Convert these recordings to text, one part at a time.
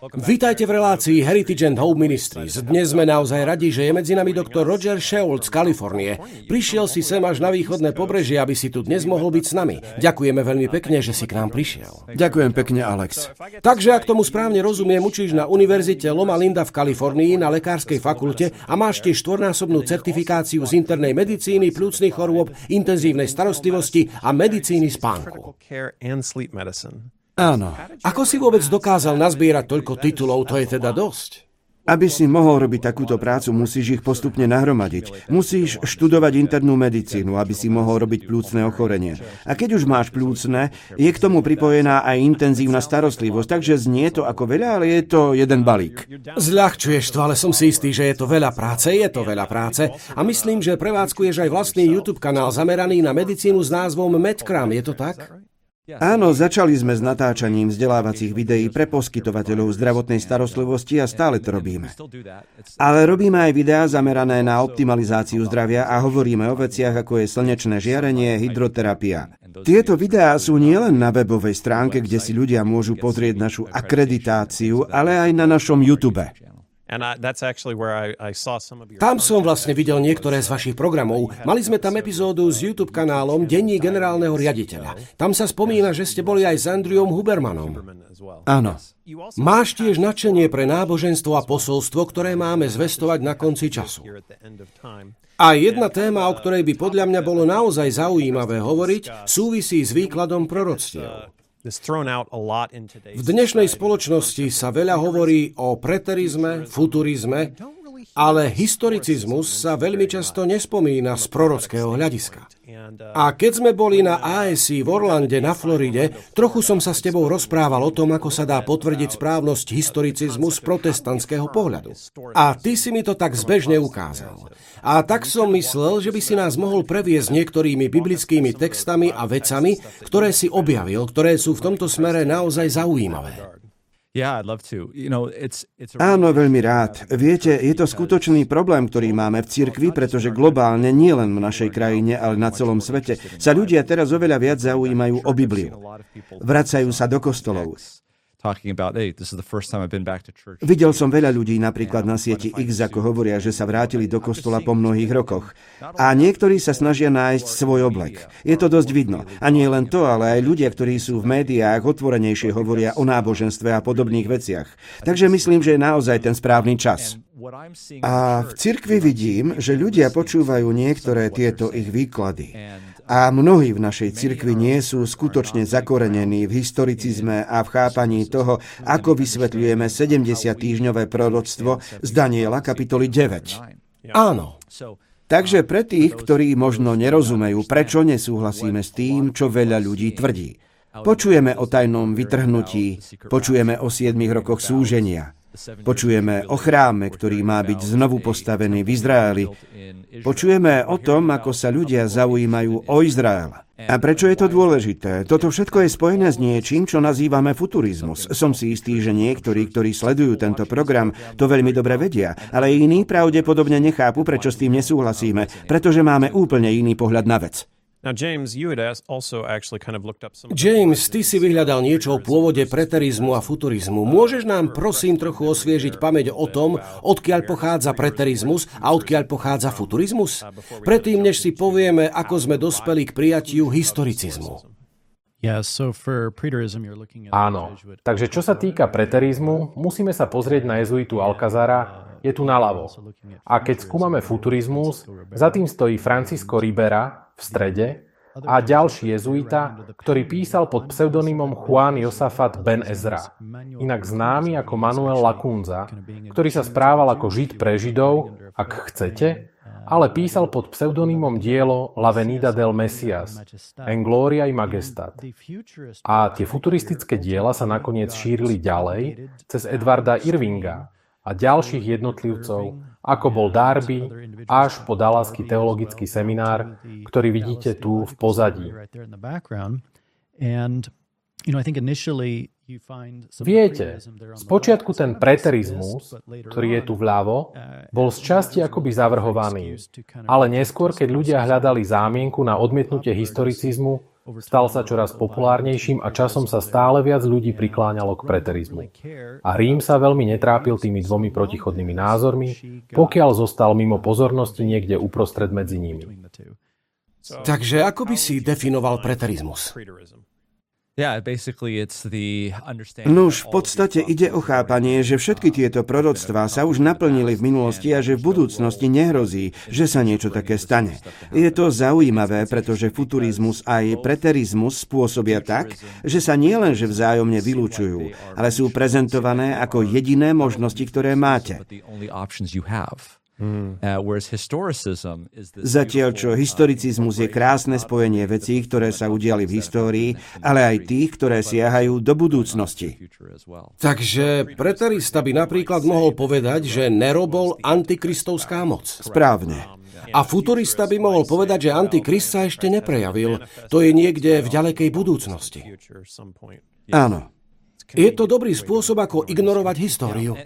Vítajte v relácii Heritage and Hope Ministries. Dnes sme naozaj radi, že je medzi nami doktor Roger Scholl z Kalifornie. Prišiel si sem až na východné pobrežie, aby si tu dnes mohol byť s nami. Ďakujeme veľmi pekne, že si k nám prišiel. Ďakujem pekne, Alex. Takže ak tomu správne rozumiem, učíš na Univerzite Loma Linda v Kalifornii na lekárskej fakulte a máš tiež štvornásobnú certifikáciu z internej medicíny, pľúcnych chorôb, intenzívnej starostlivosti a medicíny spánku. Áno. Ako si vôbec dokázal nazbierať toľko titulov, to je teda dosť? Aby si mohol robiť takúto prácu, musíš ich postupne nahromadiť. Musíš študovať internú medicínu, aby si mohol robiť pľúcne ochorenie. A keď už máš pľúcne, je k tomu pripojená aj intenzívna starostlivosť, takže znie to ako veľa, ale je to jeden balík. Zľahčuješ to, ale som si istý, že je to veľa práce, a myslím, že prevádzkuješ aj vlastný YouTube kanál zameraný na medicínu s názvom Medcram, je to tak? Áno, začali sme s natáčaním vzdelávacích videí pre poskytovateľov zdravotnej starostlivosti a stále to robíme. Ale robíme aj videá zamerané na optimalizáciu zdravia a hovoríme o veciach, ako je slnečné žiarenie, hydroterapia. Tieto videá sú nielen na webovej stránke, kde si ľudia môžu pozrieť našu akreditáciu, ale aj na našom YouTube. Tam som vlastne videl niektoré z vašich programov. Mali sme tam epizódu s YouTube kanálom Denník generálneho riaditeľa. Tam sa spomína, že ste boli aj s Andrewom Hubermanom. Áno. Máš tiež nadšenie pre náboženstvo a posolstvo, ktoré máme zvestovať na konci času. A jedna téma, o ktorej by podľa mňa bolo naozaj zaujímavé hovoriť, súvisí s výkladom proroctiev. V dnešnej spoločnosti sa veľa hovorí o preterizme, futurizme, ale historicizmus sa veľmi často nespomína z prorockého hľadiska. A keď sme boli na ASI v Orlande na Floride, trochu som sa s tebou rozprával o tom, ako sa dá potvrdiť správnosť historicizmu z protestantského pohľadu. A ty si mi to tak zbežne ukázal. A tak som myslel, že by si nás mohol previesť niektorými biblickými textami a vecami, ktoré si objavil, ktoré sú v tomto smere naozaj zaujímavé. Áno, veľmi rád. Viete, je to skutočný problém, ktorý máme v cirkvi, pretože globálne, nie len v našej krajine, ale na celom svete, sa ľudia teraz oveľa viac zaujímajú o Bibliu. Vracajú sa do kostolov. Videl som veľa ľudí napríklad na sieti X, ako hovoria, že sa vrátili do kostola po mnohých rokoch. A niektorí sa snažia nájsť svoj oblek. Je to dosť vidno. A nie len to, ale aj ľudia, ktorí sú v médiách, otvorenejšie hovoria o náboženstve a podobných veciach. Takže myslím, že je naozaj ten správny čas. A v cirkvi vidím, že ľudia počúvajú niektoré tieto ich výklady. A mnohí v našej cirkvi nie sú skutočne zakorenení v historicizme a v chápaní toho, ako vysvetľujeme 70-týždňové proroctvo z Daniela kapitoly 9. Áno. Takže pre tých, ktorí možno nerozumejú, prečo nesúhlasíme s tým, čo veľa ľudí tvrdí. Počujeme o tajnom vytrhnutí, počujeme o 7 rokoch súženia. Počujeme o chráme, ktorý má byť znovu postavený v Izraeli. Počujeme o tom, ako sa ľudia zaujímajú o Izrael. A prečo je to dôležité? Toto všetko je spojené s niečím, čo nazývame futurizmus. Som si istý, že niektorí, ktorí sledujú tento program, to veľmi dobre vedia, ale iní pravdepodobne nechápu, prečo s tým nesúhlasíme, pretože máme úplne iný pohľad na vec. James, ty si vyhľadal niečo o pôvode preterizmu a futurizmu. Môžeš nám prosím trochu osviežiť pamäť o tom, odkiaľ pochádza preterizmus a odkiaľ pochádza futurizmus? Predtým, než si povieme, ako sme dospeli k prijatiu historicizmu. Áno, takže čo sa týka preterizmu, musíme sa pozrieť na jezuitu Alcazara, je tu naľavo. A keď skúmame futurizmus, za tým stojí Francisco Ribera v strede a ďalší jezuita, ktorý písal pod pseudonymom Juan Josafat Ben Ezra, inak známy ako Manuel Lacunza, ktorý sa správal ako Žid pre Židov, ak chcete, ale písal pod pseudonymom dielo La Venida del Mesias, En Gloria i Majestat. A tie futuristické diela sa nakoniec šírili ďalej cez Edwarda Irvinga a ďalších jednotlivcov, ako bol Darby, až po Dallasský teologický seminár, ktorý vidíte tu v pozadí. Viete, spočiatku ten preterizmus, ktorý je tu vľavo, bol z časti akoby zavrhovaný. Ale neskôr, keď ľudia hľadali zámienku na odmietnutie historicizmu, Stal sa čoraz populárnejším a časom sa stále viac ľudí prikláňalo k preterizmu. A Rím sa veľmi netrápil tými dvomi protichodnými názormi, pokiaľ zostal mimo pozornosti niekde uprostred medzi nimi. Takže ako by si definoval preterizmus? Nuž, v podstate ide o chápanie, že všetky tieto proroctvá sa už naplnili v minulosti a že v budúcnosti nehrozí, že sa niečo také stane. Je to zaujímavé, pretože futurizmus a aj preterizmus spôsobia tak, že sa nielenže vzájomne vylúčujú, ale sú prezentované ako jediné možnosti, ktoré máte. Zatiaľ, čo historicizmus je krásne spojenie vecí, ktoré sa udiali v histórii, ale aj tých, ktoré siahajú do budúcnosti. Takže preterista by napríklad mohol povedať, že Nero bol antikristovská moc. Správne. A futurista by mohol povedať, že antikrist sa ešte neprejavil. To je niekde v ďalekej budúcnosti. Áno. Je to dobrý spôsob, ako ignorovať históriu.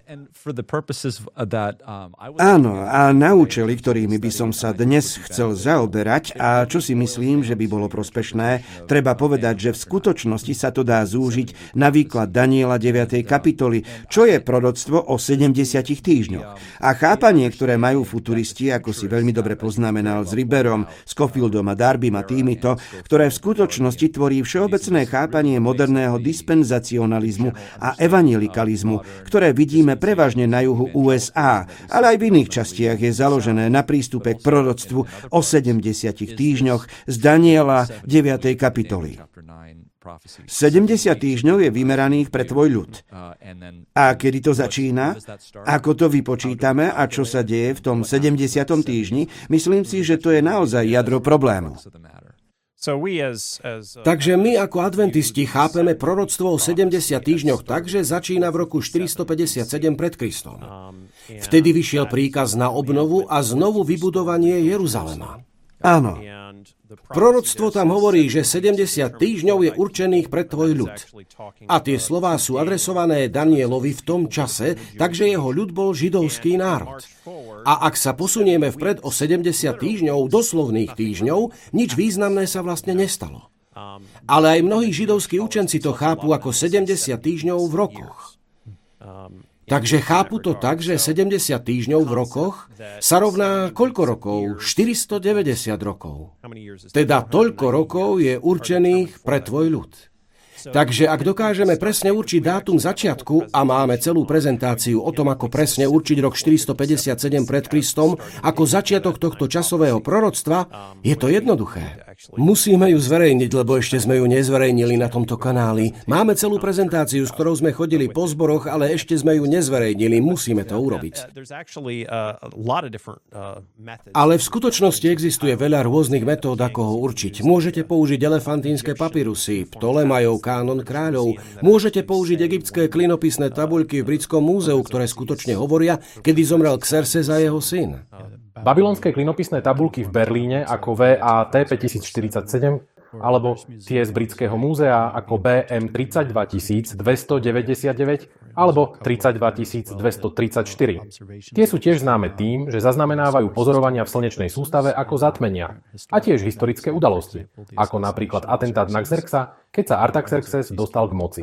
Áno, a na účely, ktorými by som sa dnes chcel zaoberať a čo si myslím, že by bolo prospešné, treba povedať, že v skutočnosti sa to dá zúžiť na výklad Daniela 9. kapitoly, čo je proroctvo o 70 týždňoch. A chápanie, ktoré majú futuristi, ako si veľmi dobre poznamenal s Riberom, Scofieldom a Darbym a týmito, ktoré v skutočnosti tvorí všeobecné chápanie moderného dispenzacionalizmu a evangelikalizmu, ktoré vidíme prevažne na juhu USA, ale aj v iných častiach je založené na prístupe k proroctvu o 70 týždňoch z Daniela 9. kapitoly. 70 týždňov je vymeraných pre tvoj ľud. A kedy to začína? Ako to vypočítame a čo sa deje v tom 70. týždni? Myslím si, že to je naozaj jadro problému. Takže my ako adventisti chápeme proroctvo o 70 týždňoch tak, že začína v roku 457 pred Kristom. Vtedy vyšiel príkaz na obnovu a znovu vybudovanie Jeruzalema. Áno. Proroctvo tam hovorí, že 70 týždňov je určených pre tvoj ľud. A tie slová sú adresované Danielovi v tom čase, takže jeho ľud bol židovský národ. A ak sa posunieme vpred o 70 týždňov, doslovných týždňov, nič významné sa vlastne nestalo. Ale aj mnohí židovskí učenci to chápu ako 70 týždňov v rokoch. Takže chápu to tak, že 70 týždňov v rokoch sa rovná koľko rokov? 490 rokov. Teda toľko rokov je určených pre tvoj ľud. Takže ak dokážeme presne určiť dátum začiatku a máme celú prezentáciu o tom, ako presne určiť rok 457 pred Kristom ako začiatok tohto časového proroctva, je to jednoduché. Musíme ju zverejniť, lebo ešte sme ju nezverejnili na tomto kanáli. Máme celú prezentáciu, s ktorou sme chodili po zboroch, ale ešte sme ju nezverejnili. Musíme to urobiť. Ale v skutočnosti existuje veľa rôznych metód, ako ho určiť. Môžete použiť elefantínske papirusy, Ptolemajov kánon kráľov. Môžete použiť egyptské klinopisné tabuľky v Britskom múzeu, ktoré skutočne hovoria, kedy zomrel Xerxes a jeho syn. Babylonské klinopisné tabuľky v Berlíne ako VAT 5047 alebo tie z Britského múzea ako BM 32299 alebo 32234. Tie sú tiež známe tým, že zaznamenávajú pozorovania v slnečnej sústave ako zatmenia a tiež historické udalosti, ako napríklad atentát na Xerxa, keď sa Artaxerxes dostal k moci.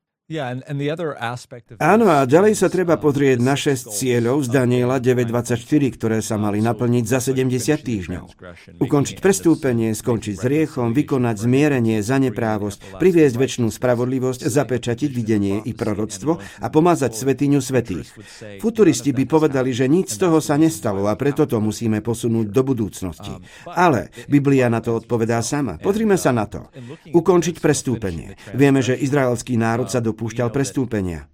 Áno, a ďalej sa treba pozrieť na 6 cieľov z Daniela 9.24, ktoré sa mali naplniť za 70 týždňov. Ukončiť prestúpenie, skončiť s hriechom, vykonať zmierenie za neprávosť, priviesť večnú spravodlivosť, zapečatiť videnie i proroctvo a pomazať svätyňu svätých. Futuristi by povedali, že nič z toho sa nestalo a preto to musíme posunúť do budúcnosti. Ale Biblia na to odpovedá sama. Pozrime sa na to. Ukončiť prestúpenie. Vieme, že izraelský národ sa dopúšťal prestúpenia.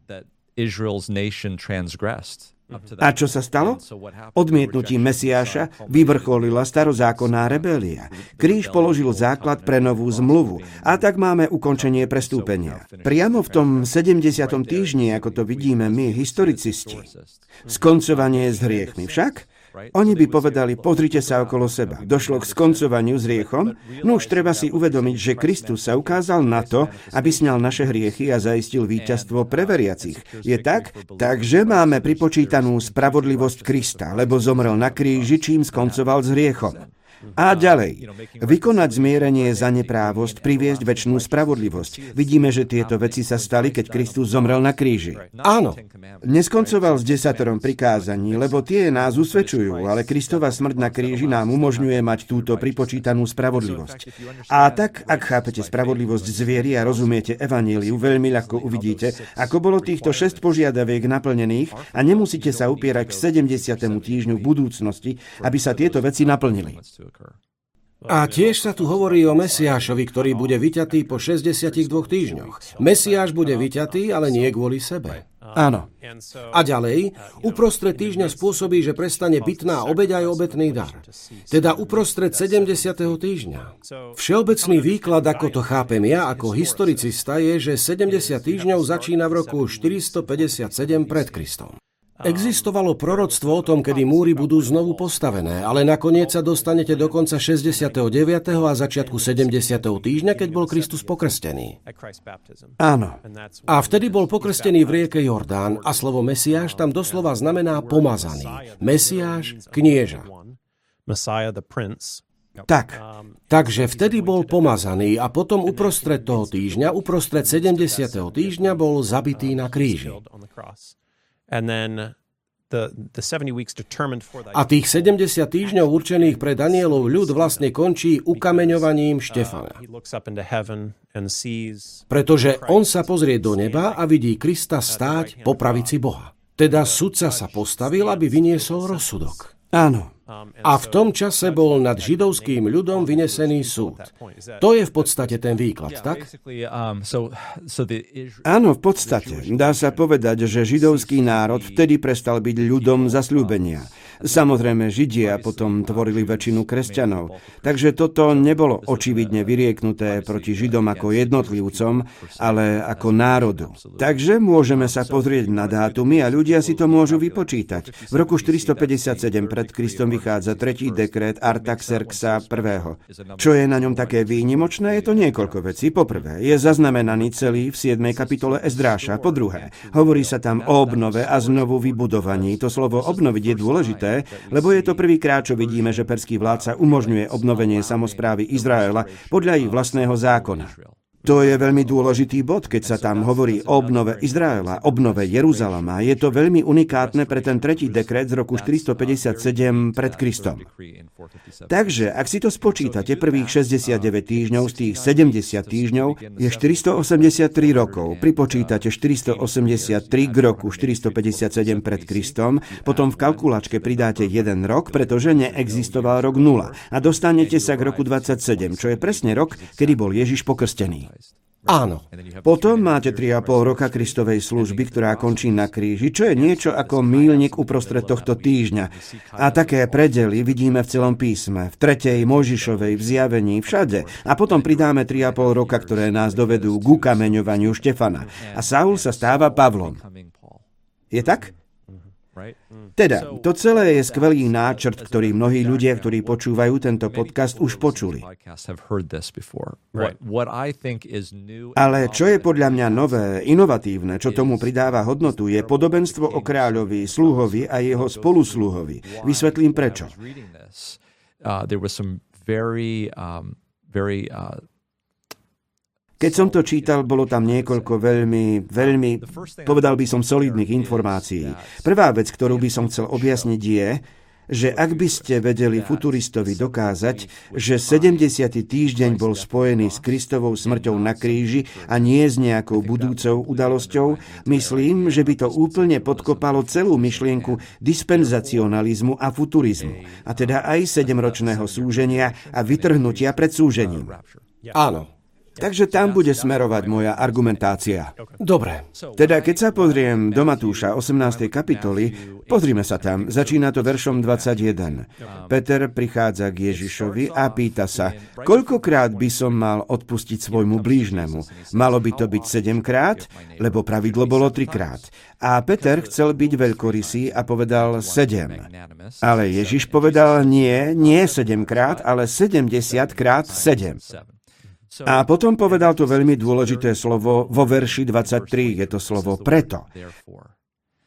A čo sa stalo? Odmietnutím Mesiáša vyvrcholila starozákonná rebélia. Kríž položil základ pre novú zmluvu a tak máme ukončenie prestúpenia. Priamo v tom 70. týždni, ako to vidíme my, historicisti. Skoncovanie s hriechmi však? Oni by povedali, pozrite sa okolo seba. Došlo k skoncovaniu s hriechom? No už treba si uvedomiť, že Kristus sa ukázal na to, aby sňal naše hriechy a zaistil víťazstvo pre veriacich. Je tak? Takže máme pripočítanú spravodlivosť Krista, lebo zomrel na kríži, čím skoncoval s hriechom. A ďalej, vykonať zmierenie za neprávosť, priviesť večnú spravodlivosť. Vidíme, že tieto veci sa stali, keď Kristus zomrel na kríži. Áno. Neskoncoval s 10 prikázaní, lebo tie nás usvedčujú, ale Kristova smrť na kríži nám umožňuje mať túto pripočítanú spravodlivosť. A tak, ak chápete spravodlivosť z viery a rozumiete evanjeliu, veľmi ľahko uvidíte, ako bolo týchto 6 požiadaviek naplnených a nemusíte sa upierať k 70. týždňu v budúcnosti, aby sa tieto veci naplnili. A tiež sa tu hovorí o Mesiášovi, ktorý bude vyťatý po 62 týždňoch. Mesiáš bude vyťatý, ale nie kvôli sebe. Áno. A ďalej, uprostred týždňa spôsobí, že prestane bytná obeť aj obetný dar. Teda uprostred 70. týždňa. Všeobecný výklad, ako to chápem ja, ako historicista, je, že 70 týždňov začína v roku 457 pred Kristom. Existovalo proroctvo o tom, kedy múry budú znovu postavené, ale nakoniec sa dostanete do konca 69. a začiatku 70. týždňa, keď bol Kristus pokrstený. Áno. A vtedy bol pokrstený v rieke Jordán a slovo Mesiáš tam doslova znamená pomazaný. Mesiáš, knieža. Tak. Takže vtedy bol pomazaný a potom uprostred toho týždňa, uprostred 70. týždňa bol zabitý na kríži. A tých 70 týždňov určených pre Danielov ľud vlastne končí ukameňovaním Štefana. Pretože on sa pozrie do neba a vidí Krista stáť po pravici Boha. Teda sudca sa postavil, aby vyniesol rozsudok. Áno. A v tom čase bol nad židovským ľudom vynesený súd. To je v podstate ten výklad, tak? Áno, v podstate. Dá sa povedať, že židovský národ vtedy prestal byť ľudom zasľúbenia. Samozrejme, Židia potom tvorili väčšinu kresťanov. Takže toto nebolo očividne vyrieknuté proti Židom ako jednotlivcom, ale ako národu. Takže môžeme sa pozrieť na dátumy a ľudia si to môžu vypočítať. V roku 457 pred Kristom vychádza 3. dekret Artaxerxa I. Čo je na ňom také výnimočné, je to niekoľko vecí. Poprvé, je zaznamenaný celý v 7. kapitole Ezdráša. Po druhé, hovorí sa tam o obnove a znovu vybudovaní. To slovo obnoviť je dôležité, lebo je to prvýkrát, čo vidíme, že perský vládca umožňuje obnovenie samosprávy Izraela podľa ich vlastného zákona. To je veľmi dôležitý bod, keď sa tam hovorí o obnove Izraela, obnove Jeruzalema. Je to veľmi unikátne pre ten 3. dekret z roku 457 pred Kristom. Takže, ak si to spočítate, prvých 69 týždňov z tých 70 týždňov je 483 rokov. Pripočítate 483 k roku 457 pred Kristom, potom v kalkulačke pridáte 1 rok, pretože neexistoval rok 0 a dostanete sa k roku 27, čo je presne rok, kedy bol Ježiš pokrstený. Áno. Potom máte 3,5 roka Kristovej služby, ktorá končí na kríži, čo je niečo ako míľnik uprostred tohto týždňa. A také predely vidíme v celom písme, v 3. Mojžišovej, v Zjavení, všade. A potom pridáme 3,5 roka, ktoré nás dovedú k ukameňovaniu Štefana. A Saul sa stáva Pavlom. Je tak? Teda, to celé je skvelý náčrt, ktorý mnohí ľudia, ktorí počúvajú tento podcast, už počuli. Ale čo je podľa mňa nové, inovatívne, čo tomu pridáva hodnotu, je podobenstvo o kráľovi, sluhovi a jeho spolusluhovi. Vysvetlím prečo. Keď som to čítal, bolo tam niekoľko veľmi, povedal by som, solidných informácií. Prvá vec, ktorú by som chcel objasniť, je, že ak by ste vedeli futuristovi dokázať, že 70. týždeň bol spojený s Kristovou smrťou na kríži a nie s nejakou budúcou udalosťou, myslím, že by to úplne podkopalo celú myšlienku dispenzacionalizmu a futurizmu, a teda aj 7-ročného súženia a vytrhnutia pred súžením. Áno. Takže tam bude smerovať moja argumentácia. Dobre. Teda keď sa pozriem do Matúša 18. kapitoly, pozrime sa tam, začína to veršom 21. Peter prichádza k Ježišovi a pýta sa, koľkokrát by som mal odpustiť svojmu blížnemu? Malo by to byť 7-krát, lebo pravidlo bolo 3-krát. A Peter chcel byť veľkorysý a povedal 7. Ale Ježiš povedal nie 7-krát, ale 70-krát 7. A potom povedal to veľmi dôležité slovo vo verši 23, je to slovo preto.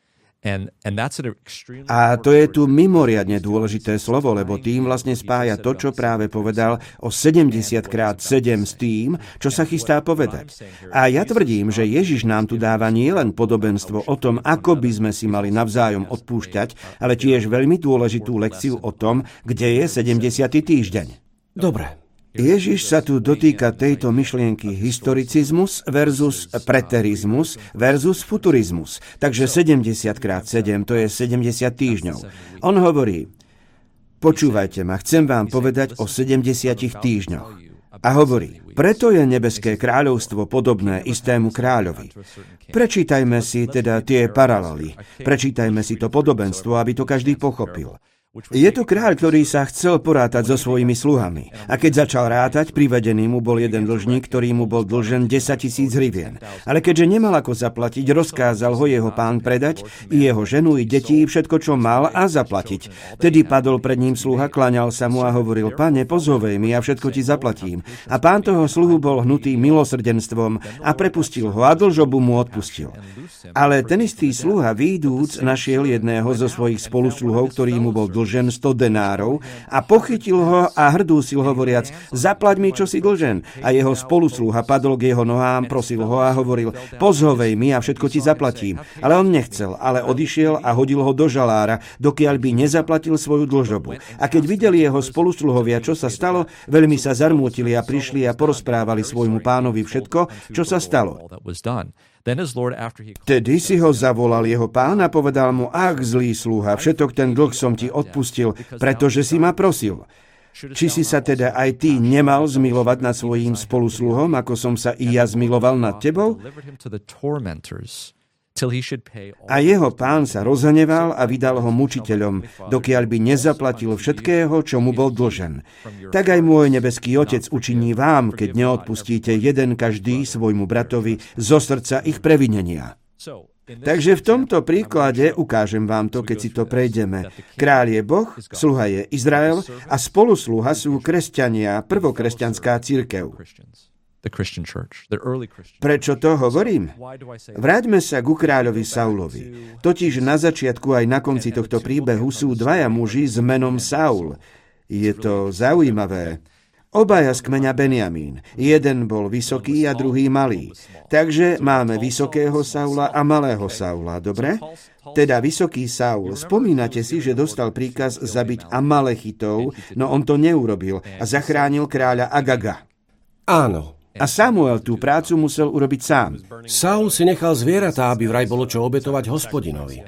A to je tu mimoriadne dôležité slovo, lebo tým vlastne spája to, čo práve povedal o 70x7 s tým, čo sa chystá povedať. A ja tvrdím, že Ježiš nám tu dáva nielen podobenstvo o tom, ako by sme si mali navzájom odpúšťať, ale tiež veľmi dôležitú lekciu o tom, kde je 70. týždeň. Dobre. Ježiš sa tu dotýka tejto myšlienky historicizmus versus preterizmus versus futurizmus. Takže 70x7 to je 70 týždňov. On hovorí, počúvajte ma, chcem vám povedať o 70 týždňoch. A hovorí, preto je nebeské kráľovstvo podobné istému kráľovi. Prečítajme si teda tie paralely. Prečítajme si to podobenstvo, aby to každý pochopil. Je to kráľ, ktorý sa chcel porátať so svojimi sluhami. A keď začal rátať, privedený mu bol jeden dlžník, ktorý mu bol dlžen 10 000 hrivien. Ale keďže nemal ako zaplatiť, rozkázal ho jeho pán predať, i jeho ženu, i deti, všetko, čo mal, a zaplatiť. Tedy padol pred ním sluha, klaňal sa mu a hovoril, pane, pozhovej mi, a všetko ti zaplatím. A pán toho sluhu bol hnutý milosrdenstvom a prepustil ho a dlžobu mu odpustil. Ale ten istý sluha, výjdúc, našiel jedného zo svojich spolusluhov, ktorý mu bol dlžen 100 denárov a pochytil ho a hrdúsil hovoriac, zaplať mi, čo si dlžen. A jeho spolusluha padol k jeho nohám, prosil ho a hovoril, pozhovej mi a všetko ti zaplatím. Ale on nechcel, ale odišiel a hodil ho do žalára, dokiaľ by nezaplatil svoju dlžobu. A keď videli jeho spolusluhovia, čo sa stalo, veľmi sa zarmútili a prišli a porozprávali svojmu pánovi všetko, čo sa stalo. Vtedy si ho zavolal jeho pán a povedal mu, ach, zlý sluha, všetok ten dlh som ti odpustil, pretože si ma prosil. Či si sa teda aj ty nemal zmilovať nad svojím spolusluhom, ako som sa i ja zmiloval nad tebou? A jeho pán sa rozhneval a vydal ho mučiteľom, dokiaľ by nezaplatil všetkého, čo mu bol dlžen. Tak aj môj nebeský Otec učiní vám, keď neodpustíte jeden každý svojmu bratovi zo srdca ich previnenia. Takže v tomto príklade, ukážem vám to, keď si to prejdeme. Kráľ je Boh, sluha je Izrael a spolusluha sú kresťania, prvokresťanská cirkev. Prečo to hovorím? Vráťme sa ku kráľovi Saulovi. Totiž na začiatku aj na konci tohto príbehu sú dvaja muži s menom Saul. Je to zaujímavé. Obaja z kmeňa Benjamín. Jeden bol vysoký a druhý malý. Takže máme vysokého Saula a malého Saula, dobre? Teda vysoký Saul, spomínate si, že dostal príkaz zabiť Amalechitov, no on to neurobil a zachránil kráľa Agaga. Áno. A Samuel tú prácu musel urobiť sám. Saul si nechal zvieratá, aby vraj bolo čo obetovať Hospodinovi.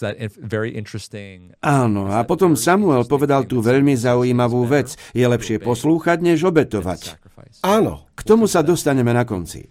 Áno, a potom Samuel povedal tú veľmi zaujímavú vec. Je lepšie poslúchať, než obetovať. Áno. K tomu sa dostaneme na konci.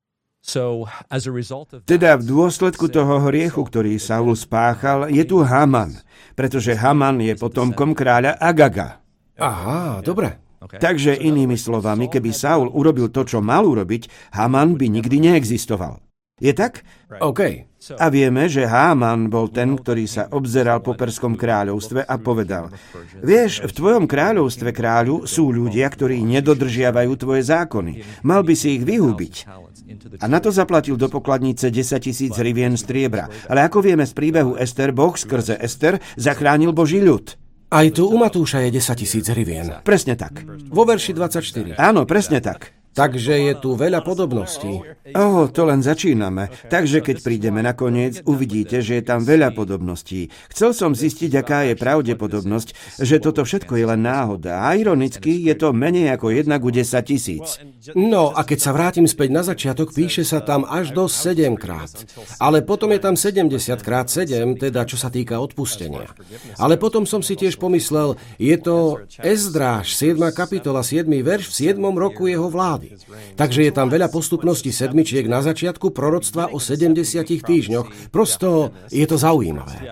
Teda v dôsledku toho hriechu, ktorý Saul spáchal, je tu Haman, pretože Haman je potomkom kráľa Agaga. Aha, dobre. Takže inými slovami, keby Saul urobil to, čo mal urobiť, Haman by nikdy neexistoval. Je tak? OK. A vieme, že Haman bol ten, ktorý sa obzeral po Perskom kráľovstve a povedal, vieš, v tvojom kráľovstve, kráľu, sú ľudia, ktorí nedodržiavajú tvoje zákony. Mal by si ich vyhubiť. A na to zaplatil do pokladnice 10 000 hrivien striebra. Ale ako vieme z príbehu Ester, Boh skrze Ester zachránil Boží ľud. Aj tu u Matúša je 10 000 hrivien. Presne tak. Vo verši 24. Áno, presne tak. Takže je tu veľa podobností. To len začíname. Takže keď prídeme na koniec, uvidíte, že je tam veľa podobností. Chcel som zistiť, aká je pravdepodobnosť, že toto všetko je len náhoda. A ironicky je to menej ako 1:10 000. No a keď sa vrátim späť na začiatok, píše sa tam až do 7-krát. Ale potom je tam 70x7, teda čo sa týka odpustenia. Ale potom som si tiež pomyslel, je to Ezdráš, 7. kapitola, 7. verš v 7. roku jeho vlády. Takže je tam veľa postupností sedmičiek na začiatku proroctva o 70 týždňoch. Prosto je to zaujímavé.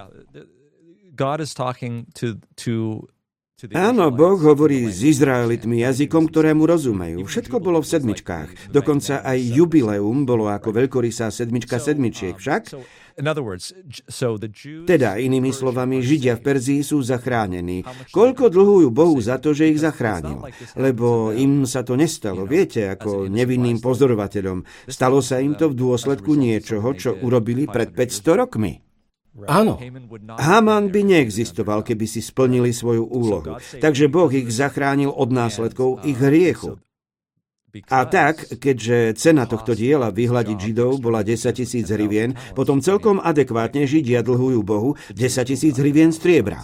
Áno, Boh hovorí s Izraelitmi jazykom, ktorému rozumejú. Všetko bolo v sedmičkách. Dokonca aj jubileum bolo ako veľkorysá sedmička sedmičiek. Však? Teda, inými slovami, Židia v Perzii sú zachránení. Koľko dlhujú Bohu za to, že ich zachránil? Lebo im sa to nestalo, viete, ako nevinným pozorovateľom. Stalo sa im to v dôsledku niečoho, čo urobili pred 500 rokmi. Áno. Haman by neexistoval, keby si splnili svoju úlohu. Takže Boh ich zachránil od následkov ich hriechu. A tak, keďže cena tohto diela vyhľadiť Židov bola 10 000 hrivien, potom celkom adekvátne Židia dlhujú Bohu 10 000 hrivien striebra.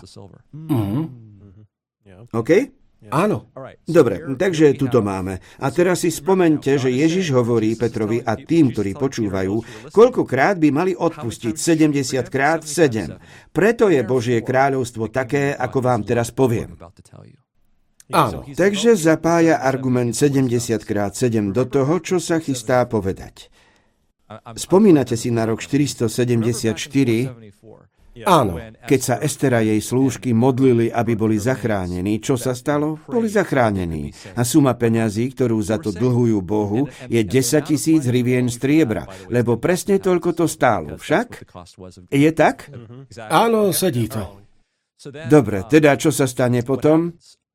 OK? Áno. Dobre, takže tuto máme. A teraz si spomeňte, že Ježiš hovorí Petrovi a tým, ktorí počúvajú, koľkokrát by mali odpustiť 70 krát 7. Preto je Božie kráľovstvo také, ako vám teraz poviem. Áno. Takže zapája argument 70 krát 7 do toho, čo sa chystá povedať. Spomínate si na rok 474, Áno. keď sa Ester a jej slúžky modlili, aby boli zachránení. Čo sa stalo? Boli zachránení. A suma peňazí, ktorú za to dlhujú Bohu, je 10 000 hrivien striebra, lebo presne toľko to stálo. Však? Je tak? Áno, sedí to. Dobre, teda čo sa stane potom?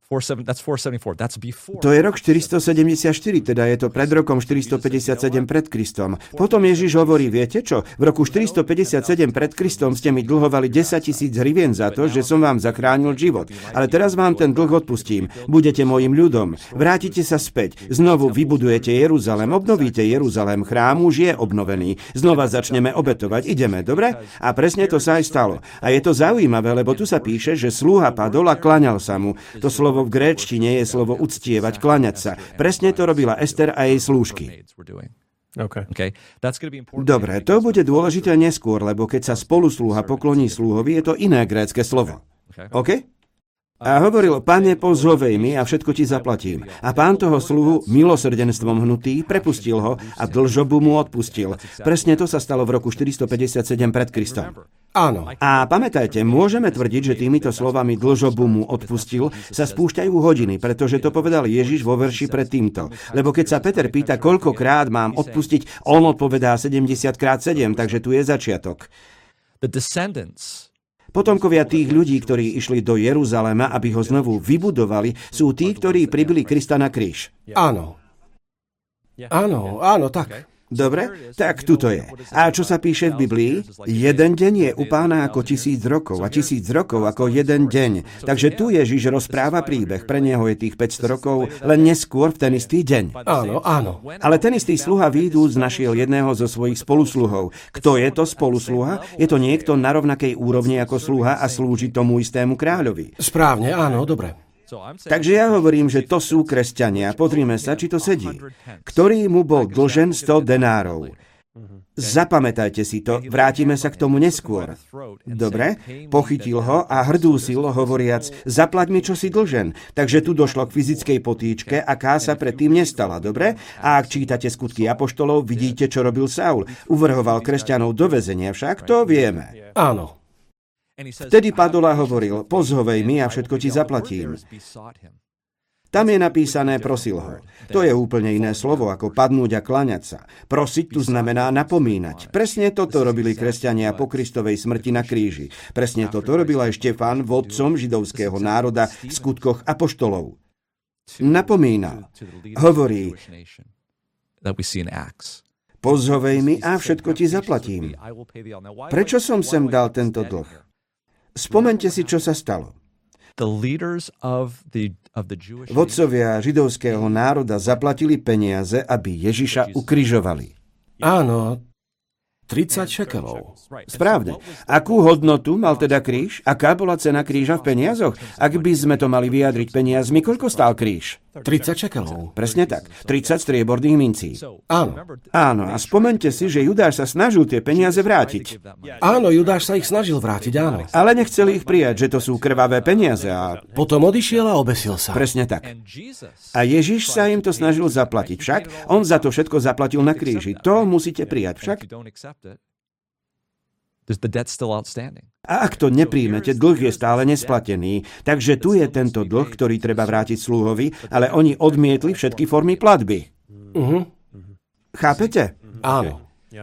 To je rok 474, teda je to pred rokom 457 pred Kristom. Potom Ježiš hovorí, viete čo? V roku 457 pred Kristom ste mi dlhovali 10 000 hrivien za to, že som vám zachránil život. Ale teraz vám ten dlh odpustím. Budete mojim ľudom. Vrátite sa späť. Znovu vybudujete Jeruzalém. Obnovíte Jeruzalém. Chrám už je obnovený. Znova začneme obetovať. Ideme, dobre? A presne to sa aj stalo. A je to zaujímavé, lebo tu sa píše, že slúha padol a klaňal sa mu. To slovo v gréčtine je slovo uctievať, klaňať sa. Presne to robila Ester a jej slúžky. Dobre, to bude dôležité neskôr, lebo keď sa spoluslúha pokloní slúhovi, je to iné grécke slovo. OK? A hovoril, Pane, pozhovej mi a všetko ti zaplatím. A pán toho sluhu, milosrdenstvom hnutý, prepustil ho a dlžobu mu odpustil. Presne to sa stalo v roku 457 pred Kristom. Áno. A pamätajte, môžeme tvrdiť, že týmito slovami dlžobu mu odpustil sa spúšťajú hodiny, pretože to povedal Ježiš vo verši pred týmto. Lebo keď sa Peter pýta, koľkokrát mám odpustiť, on odpovedá 70 krát 7, takže tu je začiatok. Potomkovia tých ľudí, ktorí išli do Jeruzalema, aby ho znovu vybudovali, sú tí, ktorí pribili Krista na kríž. Áno. Áno, tak. Dobre, tak tuto je. A čo sa píše v Biblii? Jeden deň je u Pána ako 1000 rokov a 1000 rokov ako jeden deň. Takže tu Ježiš rozpráva príbeh. Pre neho je tých 500 rokov len neskôr v ten istý deň. Áno. Ale ten istý sluha výjdúc našiel jedného zo svojich spolusluhov. Kto je to spolusluha? Je to niekto na rovnakej úrovni ako sluha a slúži tomu istému kráľovi. Správne, áno, dobre. Takže ja hovorím, že to sú kresťania. Pozrime sa, či to sedí. Ktorý mu bol dlžen 100 denárov. Zapamätajte si to, vrátime sa k tomu neskôr. Dobre, pochytil ho a hrdúsil, hovoriac, zaplať mi, čo si dlžen. Takže tu došlo k fyzickej potýčke, aká sa predtým nestala, dobre? A ak čítate skutky apoštolov, vidíte, čo robil Saul. Uvrhoval kresťanov do väzenia, však to vieme. Áno. Vtedy padol a hovoril, pozhovej mi a všetko ti zaplatím. Tam je napísané prosil ho. To je úplne iné slovo ako padnúť a klaňať sa. Prosiť tu znamená napomínať. Presne toto robili kresťania po Kristovej smrti na kríži. Presne toto robil aj Štefán, vodcom židovského národa v skutkoch apoštolov. Napomínal. Hovorí, pozhovej mi a všetko ti zaplatím. Prečo som sem dal tento dlh? Spomeňte si, čo sa stalo. Vodcovia židovského národa zaplatili peniaze, aby Ježiša ukrižovali. Áno, 30 šekelov. Správne. Akú hodnotu mal teda kríž? Aká bola cena kríža v peniazoch? Ak by sme to mali vyjadriť peniazmi, koľko stál kríž? 30 šekelov. Presne tak. 30 strieborných mincí. Áno. Áno, a spomeňte si, že Judáš sa snažil tie peniaze vrátiť. Áno, Judáš sa ich snažil vrátiť, áno. Ale nechceli ich prijať, že to sú krvavé peniaze a... Potom odišiel a obesil sa. Presne tak. A Ježiš sa im to snažil zaplatiť. Však on za to všetko zaplatil na kríži. To musíte prijať však. A ak to nepríjmete, dlh je stále nesplatený. Takže tu je tento dlh, ktorý treba vrátiť sluhovi, ale oni odmietli všetky formy platby. Chápete? Áno.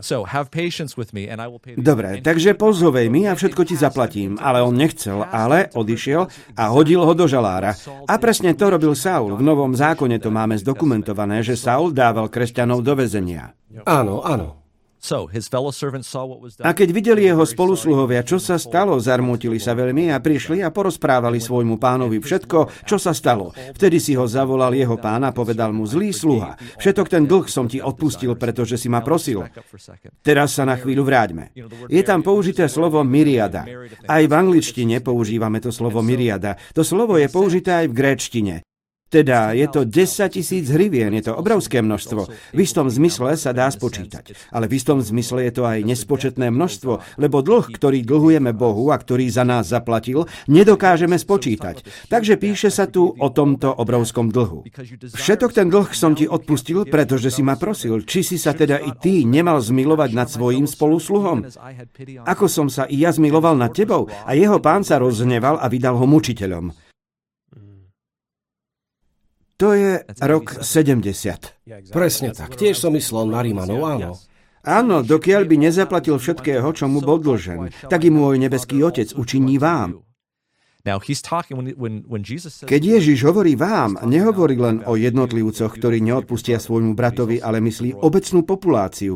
Dobre, takže pozhovej mi a všetko ti zaplatím. Ale on nechcel, ale odišiel a hodil ho do žalára. A presne to robil Saul. V Novom zákone to máme zdokumentované, že Saul dával kresťanov do väzenia. Áno. A keď videli jeho spolusluhovia, čo sa stalo, zarmútili sa veľmi a prišli a porozprávali svojmu pánovi všetko, čo sa stalo. Vtedy si ho zavolal jeho pán a povedal mu: zlý sluha, všetok ten dlh som ti odpustil, pretože si ma prosil. Teraz sa na chvíľu vráťme. Je tam použité slovo myriada. Aj v angličtine používame to slovo myriada. To slovo je použité aj v gréčtine. Teda je to 10 000 hrivien, je to obrovské množstvo. V istom zmysle sa dá spočítať. Ale v istom zmysle je to aj nespočetné množstvo, lebo dlh, ktorý dlhujeme Bohu a ktorý za nás zaplatil, nedokážeme spočítať. Takže píše sa tu o tomto obrovskom dlhu. Všetok ten dlh som ti odpustil, pretože si ma prosil. Či si sa teda i ty nemal zmilovať nad svojím spolusluhom? Ako som sa i ja zmiloval nad tebou? A jeho pán sa rozhneval a vydal ho mučiteľom. To je rok 70. Presne tak. Tiež som myslel na Rímanov, áno. Áno, dokiaľ by nezaplatil všetkého, čo mu bol dlžen, tak i môj nebeský Otec učiní vám. Keď Ježiš hovorí vám, nehovorí len o jednotlivcoch, ktorí neodpustia svojmu bratovi, ale myslí obecnú populáciu.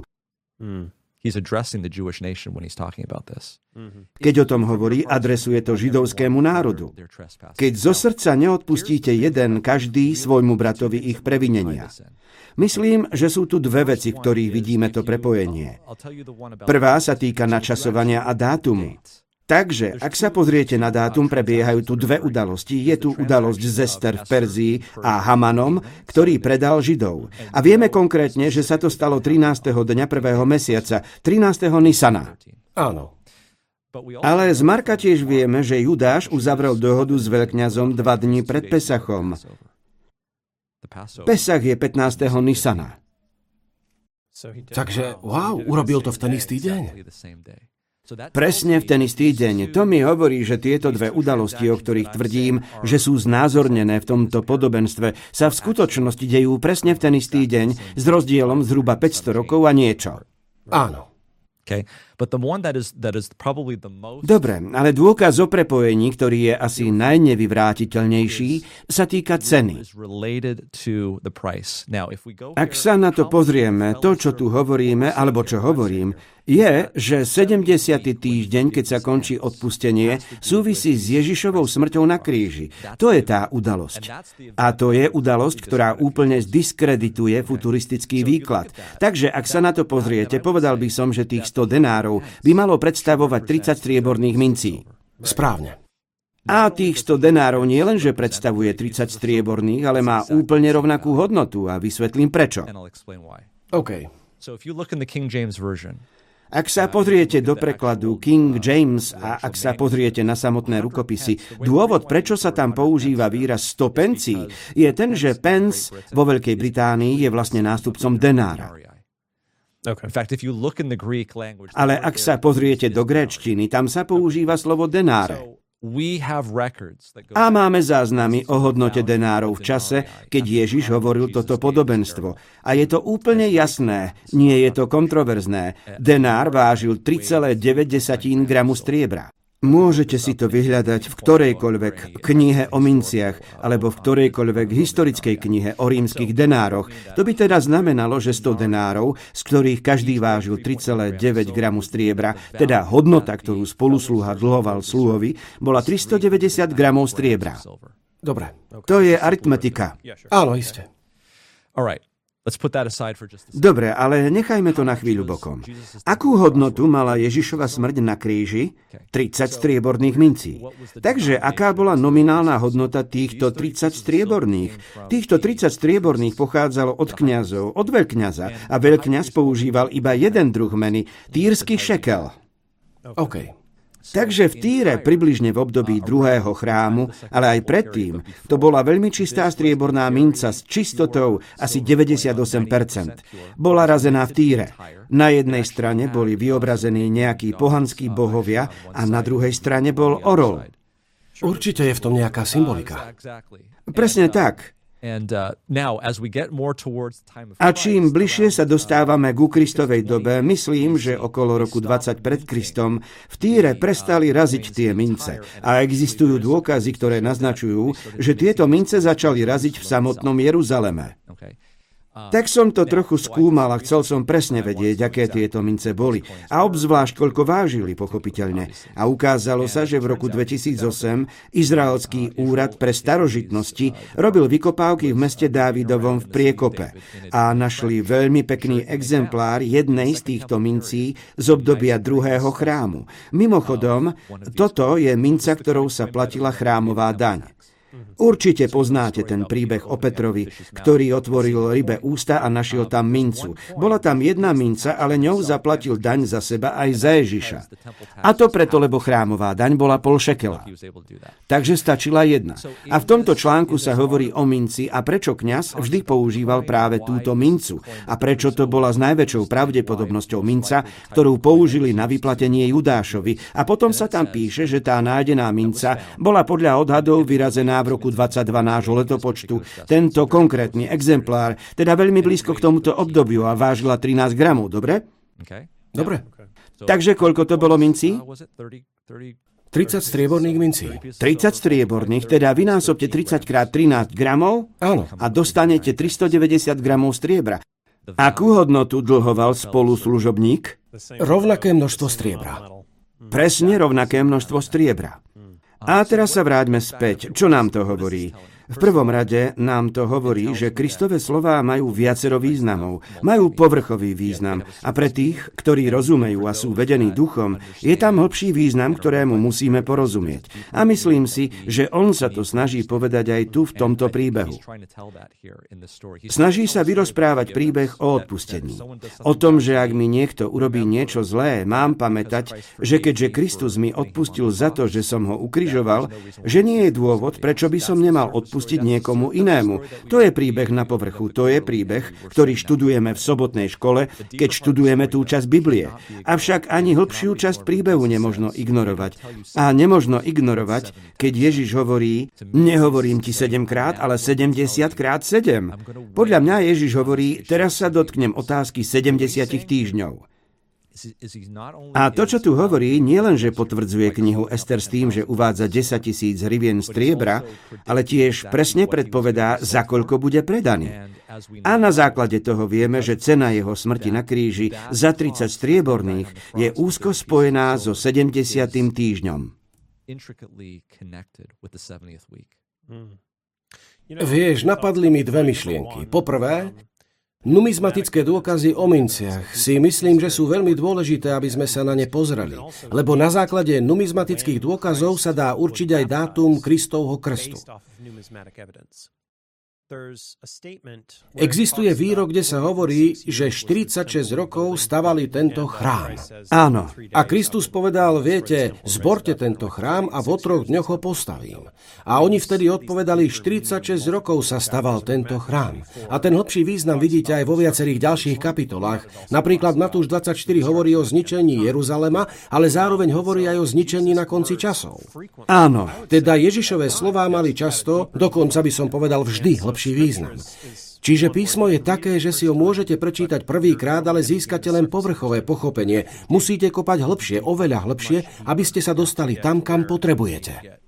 Keď o tom hovorí, adresuje to židovskému národu. Keď zo srdca neodpustíte každý svojmu bratovi ich previnenia. Myslím, že sú tu dve veci, v ktorých vidíme to prepojenie. Prvá sa týka načasovania a dátumu. Takže, ak sa pozriete na dátum, prebiehajú tu dve udalosti. Je tu udalosť z Ester v Perzii a Hamanom, ktorý predal Židov. A vieme konkrétne, že sa to stalo 13. dňa 1. mesiaca, 13. Nisana. Áno. Ale z Marka tiež vieme, že Judáš uzavrel dohodu s veľkňazom 2 dni pred Pesachom. Pesach je 15. Nisana. Takže, urobil to v ten istý deň. Presne v ten istý deň. To mi hovorí, že tieto dve udalosti, o ktorých tvrdím, že sú znázornené v tomto podobenstve, sa v skutočnosti dejú presne v ten istý deň s rozdielom zhruba 500 rokov a niečo. Áno. Dobre, ale dôkaz o prepojení, ktorý je asi najnevyvrátiteľnejší, sa týka ceny. Ak sa na to pozrieme, to, čo tu hovoríme, alebo čo hovorím, je, že 70. týždeň, keď sa končí odpustenie, súvisí s Ježišovou smrťou na kríži. To je tá udalosť. A to je udalosť, ktorá úplne zdiskredituje futuristický výklad. Takže, ak sa na to pozriete, povedal by som, že tých 100 denárov by malo predstavovať 30 strieborných mincí. Správne. A tých 100 denárov nie len, že predstavuje 30 strieborných, ale má úplne rovnakú hodnotu a vysvetlím prečo. OK. Ak sa pozriete do prekladu King James a ak sa pozriete na samotné rukopisy, dôvod, prečo sa tam používa výraz 100 pencí, je ten, že pence vo Veľkej Británii je vlastne nástupcom denára. Ale ak sa pozriete do gréčtiny, tam sa používa slovo denáre. A máme záznamy o hodnote denárov v čase, keď Ježiš hovoril toto podobenstvo. A je to úplne jasné, nie je to kontroverzné. Denár vážil 3,9 gramu striebra. Môžete si to vyhľadať v ktorejkoľvek knihe o minciach alebo v ktorejkoľvek historickej knihe o rímskych denároch. To by teda znamenalo, že 100 denárov, z ktorých každý vážil 3,9 gramu striebra, teda hodnota, ktorú spolusluha dlhoval sluhovi, bola 390 gramov striebra. Dobre. To je aritmetika. Áno, iste. Dobre, ale nechajme to na chvíľu bokom. Akú hodnotu mala Ježišova smrť na kríži? 30 strieborných mincí. Takže aká bola nominálna hodnota týchto 30 strieborných? Týchto 30 strieborných pochádzalo od kňazov, od veľkňaza a veľkňaz používal iba jeden druh meny, týrsky šekel. OK. Takže v Týre, približne v období druhého chrámu, ale aj predtým, to bola veľmi čistá strieborná minca s čistotou asi 98%. Bola razená v Týre. Na jednej strane boli vyobrazení nejakí pohanskí bohovia a na druhej strane bol orol. Určite je v tom nejaká symbolika. Presne tak. A čím bližšie sa dostávame ku Kristovej dobe, myslím, že okolo roku 20 pred Kristom, v Týre prestali raziť tie mince. A existujú dôkazy, ktoré naznačujú, že tieto mince začali raziť v samotnom Jeruzaleme. Tak som to trochu skúmal a chcel som presne vedieť, aké tieto mince boli. A obzvlášť, koľko vážili, pochopiteľne. A ukázalo sa, že v roku 2008 Izraelský úrad pre starožitnosti robil vykopávky v meste Dávidovom v Priekope. A našli veľmi pekný exemplár jednej z týchto mincí z obdobia druhého chrámu. Mimochodom, toto je minca, ktorou sa platila chrámová daň. Určite poznáte ten príbeh o Petrovi, ktorý otvoril rybe ústa a našiel tam mincu. Bola tam jedna minca, ale ňou zaplatil daň za seba aj za Ježiša. A to preto, lebo chrámová daň bola 0,5 šekela. Takže stačila jedna. A v tomto článku sa hovorí o minci a prečo kňaz vždy používal práve túto mincu. A prečo to bola s najväčšou pravdepodobnosťou minca, ktorú použili na vyplatenie Judášovi. A potom sa tam píše, že tá nájdená minca bola podľa odhadov vyrazená v roku 22 nášho letopočtu. Tento konkrétny exemplár, teda veľmi blízko k tomuto obdobiu a vážila 13 gramov, dobre? Dobre. Takže koľko to bolo mincí? 30 strieborných mincí. 30 strieborných, teda vynásobte 30 krát 13 gramov. Áno. A dostanete 390 gramov striebra. Akú hodnotu dlhoval spoluslužobník? Rovnaké množstvo striebra. Presne rovnaké množstvo striebra. A teraz sa vráťme späť. Čo nám to hovorí? V prvom rade nám to hovorí, že Kristove slová majú viacero významov. Majú povrchový význam. A pre tých, ktorí rozumejú a sú vedení duchom, je tam hlbší význam, ktorému musíme porozumieť. A myslím si, že on sa to snaží povedať aj tu v tomto príbehu. Snaží sa vyrozprávať príbeh o odpustení. O tom, že ak mi niekto urobí niečo zlé, mám pamätať, že keďže Kristus mi odpustil za to, že som ho ukrižoval, že nie je dôvod, prečo by som nemal odpustiť niekomu inému. To je príbeh na povrchu. To je príbeh, ktorý študujeme v sobotnej škole, keď študujeme tú časť Biblie. Avšak ani hlbšiu časť príbehu nemožno ignorovať. A nemožno ignorovať, keď Ježiš hovorí, nehovorím ti 7-krát, ale 70-krát 7. Podľa mňa Ježiš hovorí, teraz sa dotknem otázky 70 týždňov. A to, čo tu hovorí, nielenže potvrdzuje knihu Ester s tým, že uvádza 10 000 hrivien striebra, ale tiež presne predpovedá, za koľko bude predaný. A na základe toho vieme, že cena jeho smrti na kríži za 30 strieborných je úzko spojená so 70. týždňom. Vieš, napadli mi dve myšlienky. Poprvé, numizmatické dôkazy o minciach si myslím, že sú veľmi dôležité, aby sme sa na ne pozreli, lebo na základe numizmatických dôkazov sa dá určiť aj dátum Kristovho krstu. Existuje výrok, kde sa hovorí, že 46 rokov stavali tento chrám. Áno. A Kristus povedal, viete, zborte tento chrám a v 3 dňoch ho postavím. A oni vtedy odpovedali, 46 rokov sa staval tento chrám. A ten hlbší význam vidíte aj vo viacerých ďalších kapitolách. Napríklad Matúš 24 hovorí o zničení Jeruzalema, ale zároveň hovorí aj o zničení na konci časov. Áno. Teda Ježišové slová mali často, dokonca by som povedal vždy, hlbší význam. Čiže písmo je také, že si ho môžete prečítať prvýkrát, ale získate len povrchové pochopenie. Musíte kopať hlbšie, oveľa hlbšie, aby ste sa dostali tam, kam potrebujete.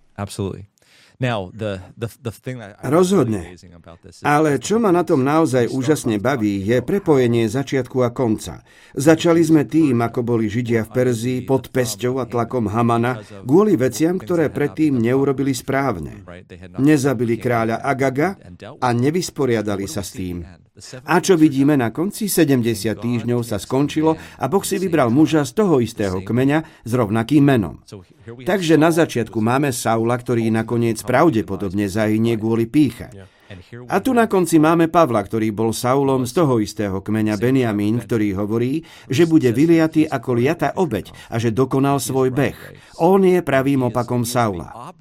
Rozhodne. Ale čo ma na tom naozaj úžasne baví, je prepojenie začiatku a konca. Začali sme tým, ako boli Židia v Perzii pod pesťou a tlakom Hamana, kvôli veciam, ktoré predtým neurobili správne. Nezabili kráľa Agaga a nevysporiadali sa s tým. A čo vidíme na konci? 70 týždňov sa skončilo a Boh si vybral muža z toho istého kmeňa s rovnakým menom. Takže na začiatku máme Saula, ktorý nakoniec pravdepodobne zahynie kvôli pýche. A tu na konci máme Pavla, ktorý bol Saulom z toho istého kmeňa Benjamín, ktorý hovorí, že bude vyliatý ako liata obeť a že dokonal svoj beh. On je pravým opakom Saula.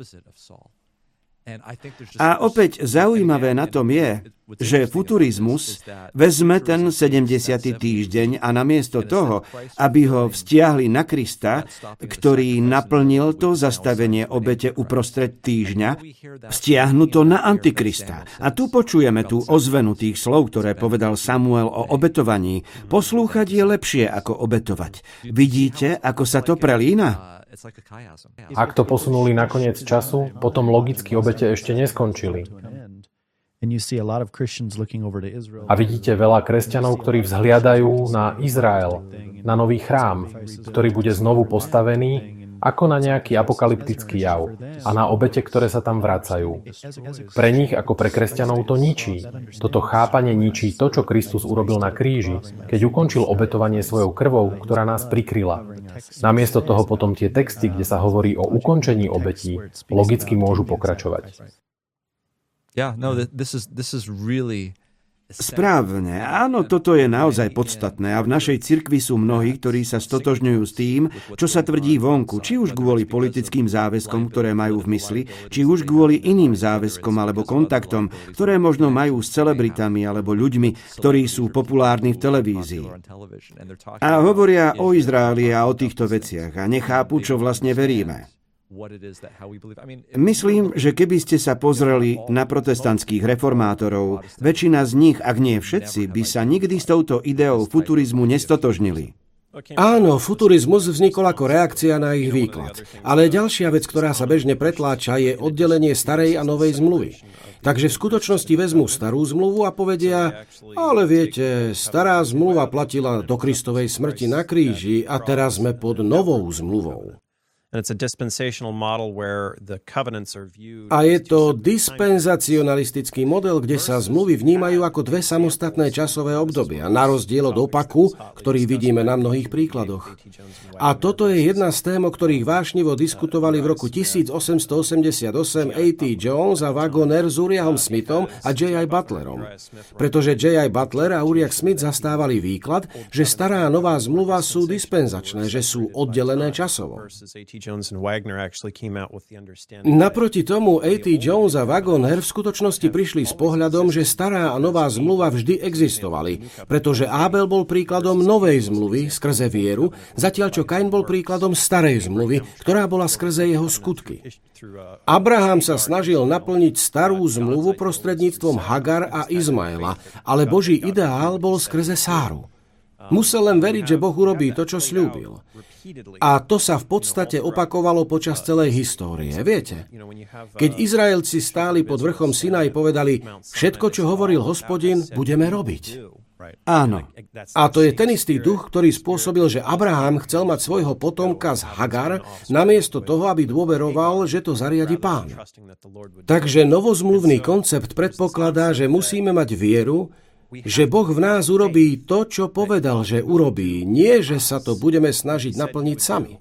A opäť zaujímavé na tom je, že futurizmus vezme ten 70. týždeň a namiesto toho, aby ho vztiahli na Krista, ktorý naplnil to zastavenie obete uprostred týždňa, vztiahnu to na Antikrista. A tu počujeme tú ozvenu tých slov, ktoré povedal Samuel o obetovaní. Poslúchať je lepšie ako obetovať. Vidíte, ako sa to prelína? Ak to posunuli na koniec času, potom logicky obete ešte neskončili. A vidíte veľa kresťanov, ktorí vzhliadajú na Izrael, na nový chrám, ktorý bude znovu postavený, ako na nejaký apokalyptický jav a na obete, ktoré sa tam vracajú. Pre nich, ako pre kresťanov, to ničí. Toto chápanie ničí to, čo Kristus urobil na kríži, keď ukončil obetovanie svojou krvou, ktorá nás prikryla. Namiesto toho potom tie texty, kde sa hovorí o ukončení obetí, logicky môžu pokračovať. Správne, áno, toto je naozaj podstatné a v našej cirkvi sú mnohí, ktorí sa stotožňujú s tým, čo sa tvrdí vonku, či už kvôli politickým záväzkom, ktoré majú v mysli, či už kvôli iným záväzkom alebo kontaktom, ktoré možno majú s celebritami alebo ľuďmi, ktorí sú populárni v televízii. A hovoria o Izraeli a o týchto veciach a nechápu, čo vlastne veríme. Myslím, že keby ste sa pozreli na protestantských reformátorov, väčšina z nich, ak nie všetci, by sa nikdy s touto ideou futurizmu nestotožnili. Áno, futurizmus vznikol ako reakcia na ich výklad. Ale ďalšia vec, ktorá sa bežne pretláča, je oddelenie starej a novej zmluvy. Takže v skutočnosti vezmú starú zmluvu a povedia, ale viete, stará zmluva platila do Kristovej smrti na kríži a teraz sme pod novou zmluvou. A je to dispenzacionalistický model, kde sa zmluvy vnímajú ako dve samostatné časové obdobia, na rozdiel od opaku, ktorý vidíme na mnohých príkladoch. A toto je jedna z tém, o ktorých vášnivo diskutovali v roku 1888 A.T. Jones a Wagoner s Uriahom Smithom a J.I. Butlerom. Pretože J.I. Butler a Uriah Smith zastávali výklad, že stará a nová zmluva sú dispenzačné, že sú oddelené časovo. Naproti tomu A.T. Jones a Wagoner v skutočnosti prišli s pohľadom, že stará a nová zmluva vždy existovali, pretože Abel bol príkladom novej zmluvy skrze vieru, zatiaľ čo Kain bol príkladom starej zmluvy, ktorá bola skrze jeho skutky. Abraham sa snažil naplniť starú zmluvu prostredníctvom Hagar a Izmaela, ale Boží ideál bol skrze Sáru. Musel len veriť, že Boh urobí to, čo sľúbil. A to sa v podstate opakovalo počas celej histórie, viete? Keď Izraelci stáli pod vrchom Sinaj, povedali, všetko, čo hovoril Hospodin, budeme robiť. Áno. A to je ten istý duch, ktorý spôsobil, že Abraham chcel mať svojho potomka z Hagar, namiesto toho, aby dôveroval, že to zariadi Pán. Takže novozmluvný koncept predpokladá, že musíme mať vieru, že Boh v nás urobí to, čo povedal, že urobí, nie, že sa to budeme snažiť naplniť sami.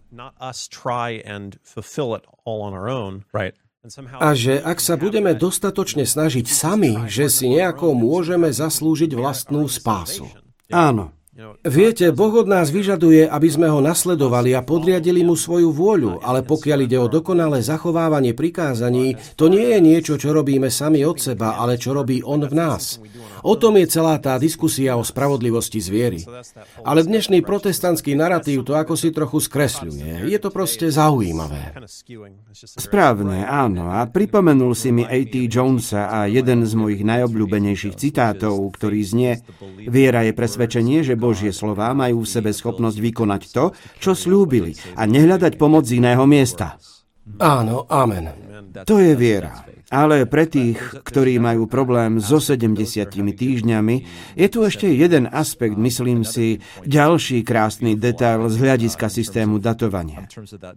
A že ak sa budeme dostatočne snažiť sami, že si nejako môžeme zaslúžiť vlastnú spásu. Áno. Viete, Boh od nás vyžaduje, aby sme ho nasledovali a podriadili mu svoju vôľu, ale pokiaľ ide o dokonalé zachovávanie prikázaní, to nie je niečo, čo robíme sami od seba, ale čo robí on v nás. O tom je celá tá diskusia o spravodlivosti z viery. Ale dnešný protestantský narratív to ako si trochu skresľuje. Je to proste zaujímavé. Správne, áno. A pripomenul si mi A.T. Jonesa a jeden z mojich najobľúbenejších citátov, ktorý znie: viera je presvedčenie, že Božie slová majú v sebe schopnosť vykonať to, čo sľúbili, a nehľadať pomoc z iného miesta. Áno, amen. To je viera. Ale pre tých, ktorí majú problém so 70 týždňami, je tu ešte jeden aspekt, myslím si, ďalší krásny detail z hľadiska systému datovania.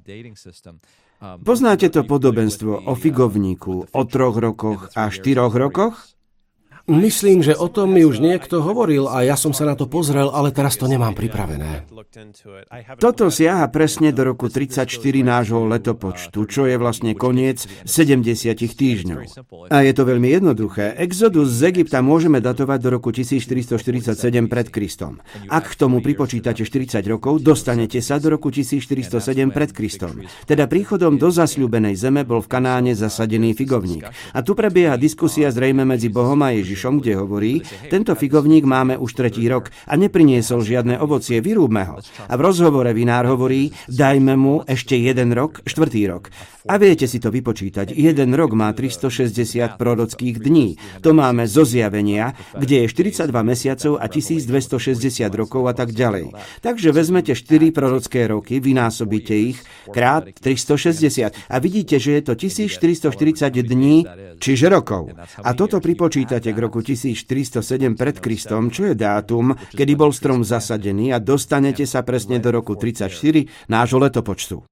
Poznáte to podobenstvo o figovníku o 3 rokoch a 4 rokoch? Myslím, že o tom mi už niekto hovoril a ja som sa na to pozrel, ale teraz to nemám pripravené. Toto siaha presne do roku 34 nášho letopočtu, čo je vlastne koniec 70 týždňov. A je to veľmi jednoduché. Exodus z Egypta môžeme datovať do roku 1447 pred Kristom. Ak k tomu pripočítate 40 rokov, dostanete sa do roku 1407 pred Kristom. Teda príchodom do zasľúbenej zeme bol v Kanáne zasadený figovník. A tu prebieha diskusia zrejme medzi Bohom a Ježišom, Mojžišom, kde hovorí, tento figovník máme už 3. rok a nepriniesol žiadne ovocie, vyrúbme ho. A v rozhovore vinár hovorí, dajme mu ešte 1 rok, 4. rok. A viete si to vypočítať, 1 rok má 360 prorockých dní. To máme zo Zjavenia, kde je 42 mesiacov a 1260 rokov a tak ďalej. Takže vezmete 4 prorocké roky, vynásobíte ich krát 360 a vidíte, že je to 1440 dní, čiže rokov. A toto pripočítate k roku 1407 pred Kristom, čo je dátum, kedy bol strom zasadený a dostanete sa presne do roku 34 nášho letopočtu.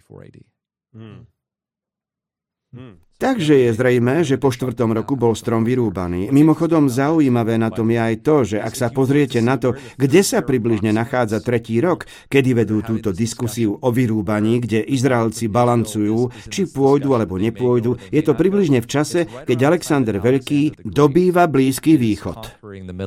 Takže je zrejmé, že po 4. roku bol strom vyrúbaný. Mimochodom zaujímavé na tom je aj to, že ak sa pozriete na to, kde sa približne nachádza 3. rok, kedy vedú túto diskusiu o vyrúbaní, kde Izraelci balancujú, či pôjdu alebo nepôjdu, je to približne v čase, keď Alexander Veľký dobýva Blízky východ.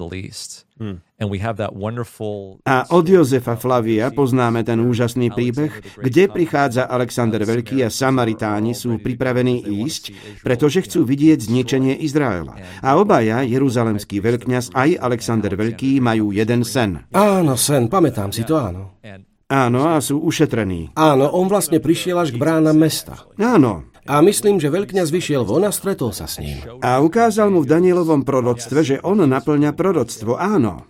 A od Jozefa Flavia poznáme ten úžasný príbeh, kde prichádza Alexander Veľký a Samaritáni sú pripravení ísť, pretože chcú vidieť zničenie Izraela. A obaja, jeruzalemský veľkňaz aj Alexander Veľký, majú jeden sen. Áno, sen, pamätám si to, áno. Áno, a sú ušetrení. Áno, on vlastne prišiel až k bránam mesta. Áno. A myslím, že veľkňaz vyšiel von a stretol sa s ním. A ukázal mu v Danielovom proroctve, že on naplňa proroctvo, áno.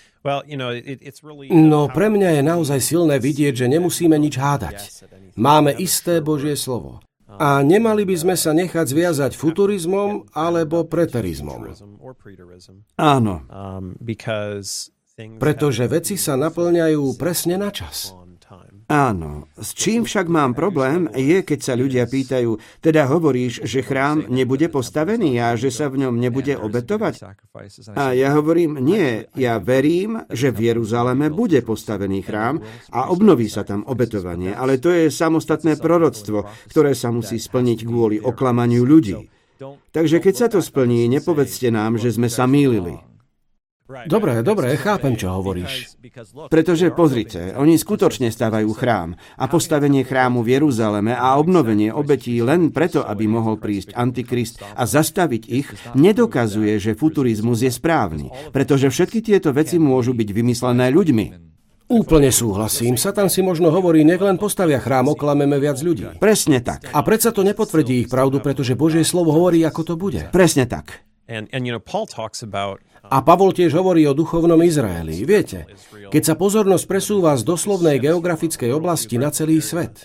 No pre mňa je naozaj silné vidieť, že nemusíme nič hádať. Máme isté Božie slovo. A nemali by sme sa nechať zviazať futurizmom alebo preterizmom. Áno. Pretože veci sa naplňajú presne na čas. Áno. S čím však mám problém, je, keď sa ľudia pýtajú, teda hovoríš, že chrám nebude postavený a že sa v ňom nebude obetovať? A ja hovorím, nie, ja verím, že v Jeruzaleme bude postavený chrám a obnoví sa tam obetovanie, ale to je samostatné proroctvo, ktoré sa musí splniť kvôli oklamaniu ľudí. Takže keď sa to splní, nepovedzte nám, že sme sa mýlili. Dobre, chápem, čo hovoríš. Pretože pozrite, oni skutočne stavajú chrám a postavenie chrámu v Jeruzaleme a obnovenie obetí len preto, aby mohol prísť Antikrist a zastaviť ich, nedokazuje, že futurizmus je správny, pretože všetky tieto veci môžu byť vymyslené ľuďmi. Úplne súhlasím. Satan si možno hovorí, nech len postavia chrám, oklameme viac ľudí. Presne tak. A predsa to nepotvrdí ich pravdu, pretože Božie slovo hovorí, ako to bude. Presne tak. A Pavol tiež hovorí o duchovnom Izraeli. Viete, keď sa pozornosť presúva z doslovnej geografickej oblasti na celý svet.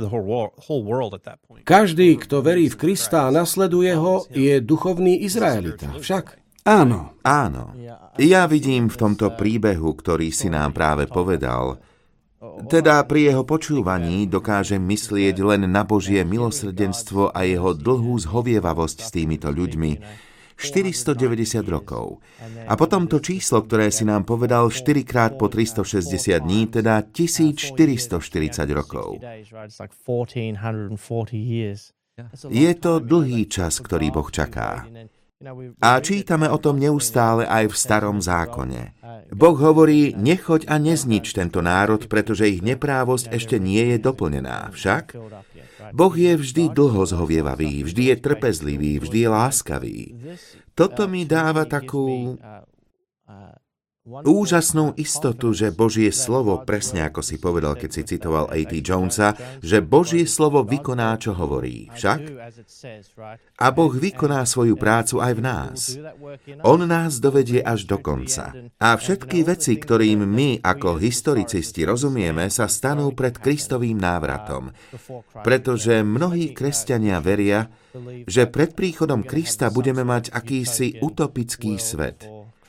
Každý, kto verí v Krista a nasleduje ho, je duchovný Izraelita. Však? Áno. Áno. Ja vidím v tomto príbehu, ktorý si nám práve povedal, teda pri jeho počúvaní dokážem myslieť len na Božie milosrdenstvo a jeho dlhú zhovievavosť s týmito ľuďmi. 490 rokov. A potom to číslo, ktoré si nám povedal 4 krát po 360 dní, teda 1440 rokov. Je to dlhý čas, ktorý Boh čaká. A čítame o tom neustále aj v Starom zákone. Boh hovorí, nechoď a neznič tento národ, pretože ich neprávosť ešte nie je doplnená. Však Boh je vždy dlho zhovievavý, vždy je trpezlivý, vždy je láskavý. Toto mi dáva takú úžasnú istotu, že Božie slovo, presne ako si povedal, keď si citoval A.T. Jonesa, že Božie slovo vykoná, čo hovorí. Však? A Boh vykoná svoju prácu aj v nás. On nás dovedie až do konca. A všetky veci, ktorým my ako historicisti rozumieme, sa stanú pred Kristovým návratom. Pretože mnohí kresťania veria, že pred príchodom Krista budeme mať akýsi utopický svet.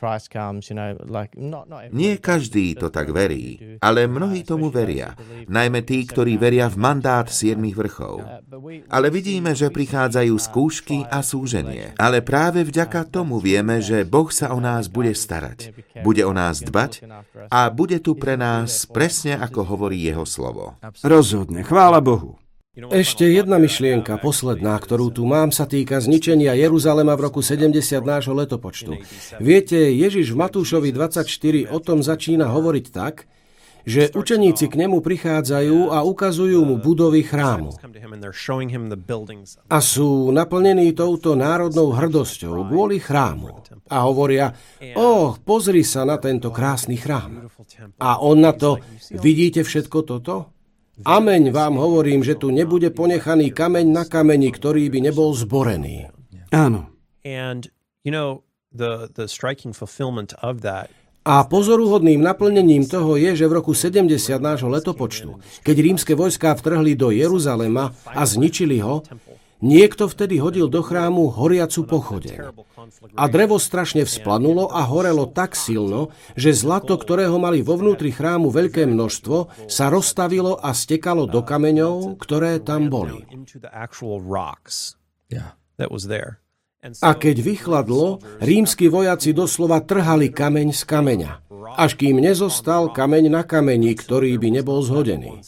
Nie každý to tak verí, ale mnohí tomu veria, najmä tí, ktorí veria v mandát 7 vrchov. Ale vidíme, že prichádzajú skúšky a súženie. Ale práve vďaka tomu vieme, že Boh sa o nás bude starať, bude o nás dbať a bude tu pre nás presne ako hovorí jeho slovo. Rozhodne, chvála Bohu. Ešte jedna myšlienka, posledná, ktorú tu mám, sa týka zničenia Jeruzalema v roku 70 nášho letopočtu. Viete, Ježiš v Matúšovi 24 o tom začína hovoriť tak, že učeníci k nemu prichádzajú a ukazujú mu budovy chrámu. A sú naplnení touto národnou hrdosťou kvôli chrámu. A hovoria, pozri sa na tento krásny chrám. A on na to, vidíte všetko toto? Ameň vám hovorím, že tu nebude ponechaný kameň na kameni, ktorý by nebol zborený. Áno. A pozoruhodným naplnením toho je, že v roku 70 nášho letopočtu, keď rímske vojská vtrhli do Jeruzalema a zničili ho, niekto vtedy hodil do chrámu horiacu pochodeň. A drevo strašne vzplanulo a horelo tak silno, že zlato, ktorého mali vo vnútri chrámu veľké množstvo, sa roztavilo a stekalo do kameňov, ktoré tam boli. A keď vychladlo, rímski vojaci doslova trhali kameň z kameňa, až kým nezostal kameň na kameni, ktorý by nebol zhodený.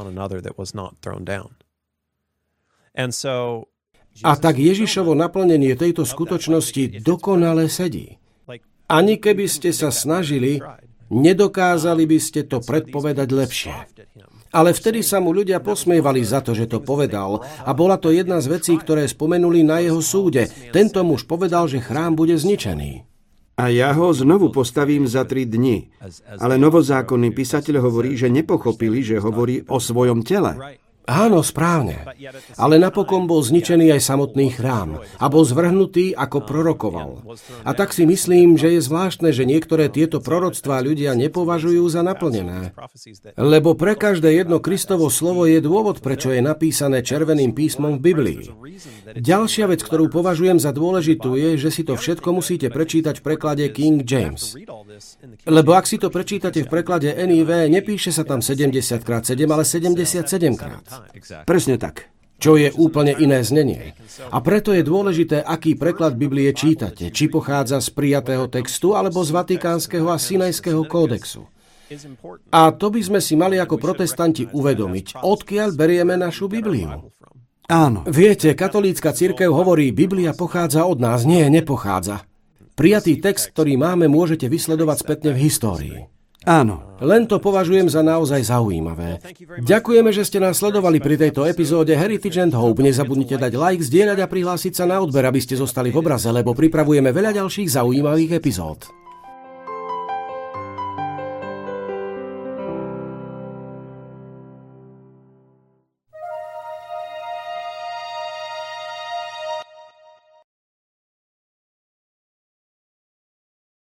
A tak Ježišovo naplnenie tejto skutočnosti dokonale sedí. Ani keby ste sa snažili, nedokázali by ste to predpovedať lepšie. Ale vtedy sa mu ľudia posmievali za to, že to povedal, a bola to jedna z vecí, ktoré spomenuli na jeho súde. Tento muž povedal, že chrám bude zničený. A ja ho znovu postavím za 3 dni. Ale novozákonný písateľ hovorí, že nepochopili, že hovorí o svojom tele. Áno, správne. Ale napokon bol zničený aj samotný chrám a bol zvrhnutý, ako prorokoval. A tak si myslím, že je zvláštne, že niektoré tieto proroctvá ľudia nepovažujú za naplnené. Lebo pre každé jedno Kristovo slovo je dôvod, prečo je napísané červeným písmom v Biblii. Ďalšia vec, ktorú považujem za dôležitú, je, že si to všetko musíte prečítať v preklade King James. Lebo ak si to prečítate v preklade NIV, nepíše sa tam 70x7, ale 77x. Presne tak. Čo je úplne iné znenie. A preto je dôležité, aký preklad Biblie čítate, či pochádza z prijatého textu, alebo z Vatikánskeho a Sinajského kódexu. A to by sme si mali ako protestanti uvedomiť, odkiaľ berieme našu Bibliu. Áno. Viete, katolícka cirkev hovorí, Biblia pochádza od nás. Nie, nepochádza. Prijatý text, ktorý máme, môžete vysledovať spätne v histórii. Áno. Len to považujem za naozaj zaujímavé. Ďakujeme, že ste nás sledovali pri tejto epizóde Heritage and Hope. Nezabudnite dať like, zdieľať a prihlásiť sa na odber, aby ste zostali v obraze, lebo pripravujeme veľa ďalších zaujímavých epizód.